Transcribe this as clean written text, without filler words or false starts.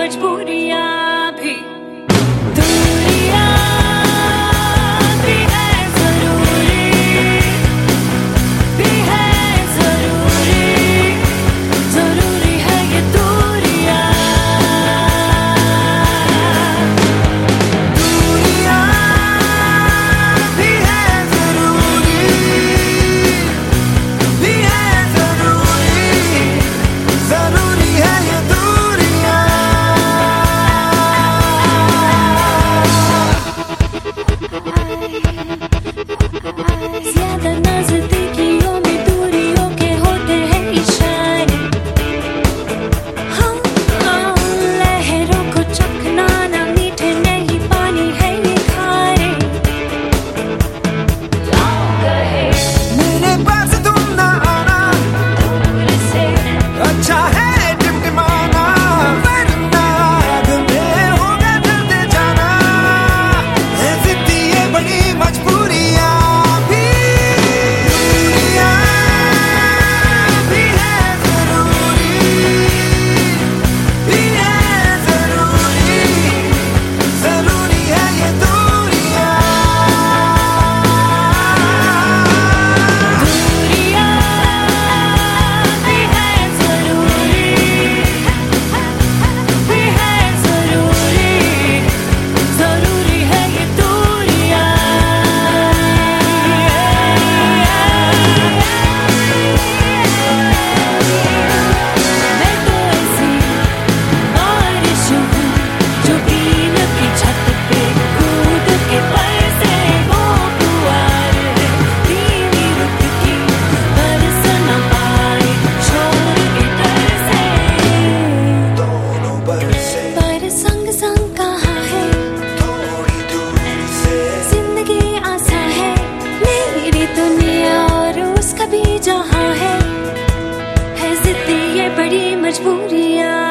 मजबूरियां भी दूरियां भी है जरूरी, भी है जरूरी, जरूरी है ये दूरियां। दूरियां भी है जरूरी, भी है जरूरी, जरूरी है ये दूरियां। ज्यादा नजदीकियों में दूरियों के होते हैं इशारे, हाँ लहरों को चखनाना मीठे नहीं पानी है ये खारे। मेरे पास तुम ना आना दूर से अच्छा है टिमटिमाना, वरना तुम्हें होगा डरते जाना। है जिद्दी ये बड़ी मजबूरियां भी, दूरियां भी है जरूरी, भी है जरूरी, जरूरी है ये दूरियां। दूरियां भी है जरूरी, भी है जरूरी, जरूरी है ये दूरियां। मैं तो ऐसी बारिश हूँ जो टीन की छत पे कूद के बरसे, वो पुआर है धीमी रुत की बरस न पाए शोर के डर से। दोनों बरसे पर संग संग कहाँ है थोड़ी दूरी से, जिंदगी आसान है मेरी दुनिया और उसका भी जहाँ है जिद्दी ये बड़ी मजबूरियां।